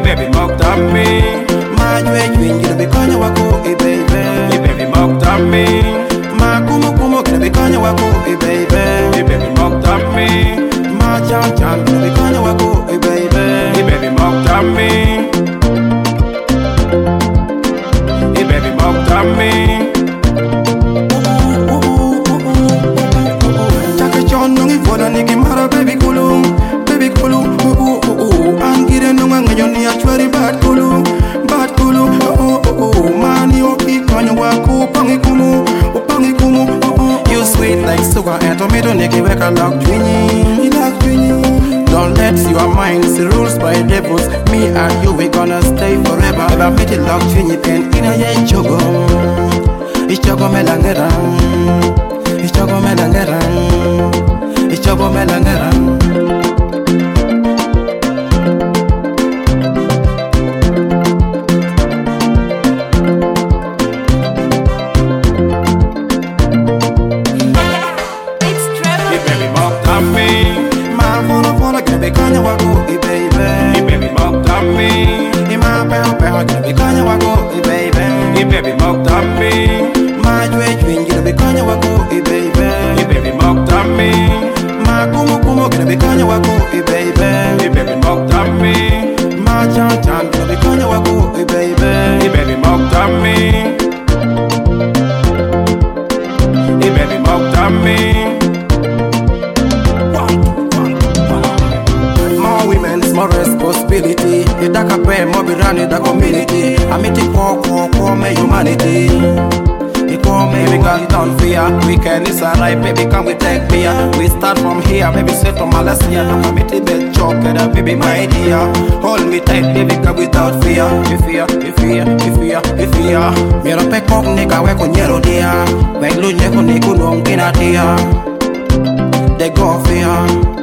baby mocked at me. My dream, you be kanya wako, baby. Baby mocked at me. My kumu, you be kanya wako, baby. Baby mocked at me. My chan, you be kanya wako, baby. Baby mocked at me. Baby mocked at me. Chaka chon nungi foda niki mara baby kulu, angire nunga ngayoni achwari bad kulu, mani oki kanya wako upangi kumu. You sweet like sugar and tomato niki weka lock twinny. Don't let your mind see rules by devils. Me and you we gonna stay forever. Ever pity lock twinny pen in a ye chogo. Ichogo melangeram. Baby mocked at me. My follow, can be kanya wako, baby. Baby mocked at me. My peho, can be kanya wako, baby. Baby mocked at me. My dream, you be kanya wako, baby. Baby mocked at me. My kumu, can be kanya wako, baby. Baby mocked at me. My chan, can be kanya wako, baby. Baby mocked at me. Baby mocked at me. More women, more responsibility. You dark up more be running the community. I meet it for me humanity. It for me, we got down fear. Weekend is alright, baby, come we take beer. We start from here, baby, set to Malaysia. No committee bed choke, baby, my dear. Hold me tight, baby, come without fear. If fear. Mira pe kok nigga we kunyero dia. We lu nyeko niku nongina dia. They go fear.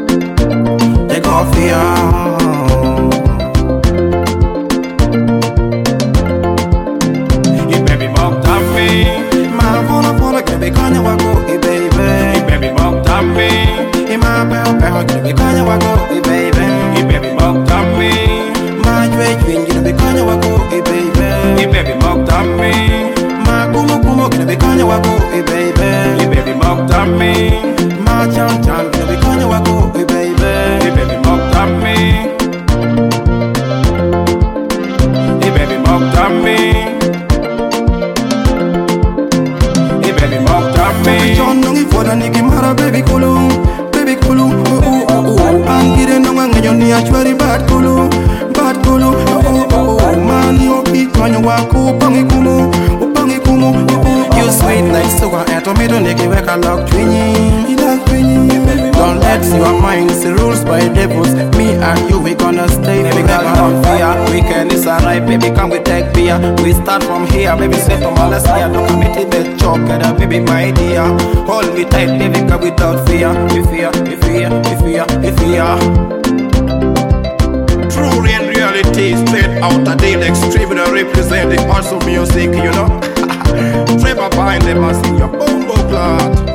Baby mocked at me. My follow, can be kanya wako, baby. Baby mocked at me. My peho, can be kanya wako, baby. Baby mocked at me. My dream, you be kanya wako, baby. Baby mocked at me. My kumu, can be kanya wako, baby. Baby mocked at me. My chan, can be kanya wako, baby. Baby mocked at me. Baby mocked at me. Baby mocked at me. John nungi foda niki mara baby kulu. Angire nunga ngayoni achwari bad kulu. Mani oki kanya wako upangi kumu. You sweet like sugar and tomato niki weka lock twinny. Don't let your mind see rules by devils. Me and you we gonna stay forever. Fear. Weekend is alright, baby, come we take beer. We start from here, baby, set to Malaysia. No committee bed choke, baby, my dear. Hold me tight, baby, come without fear. If fear. True and reality, straight out of deal, extreme and representing also music, you know. Trevor Pine, they must sing your bombo clot.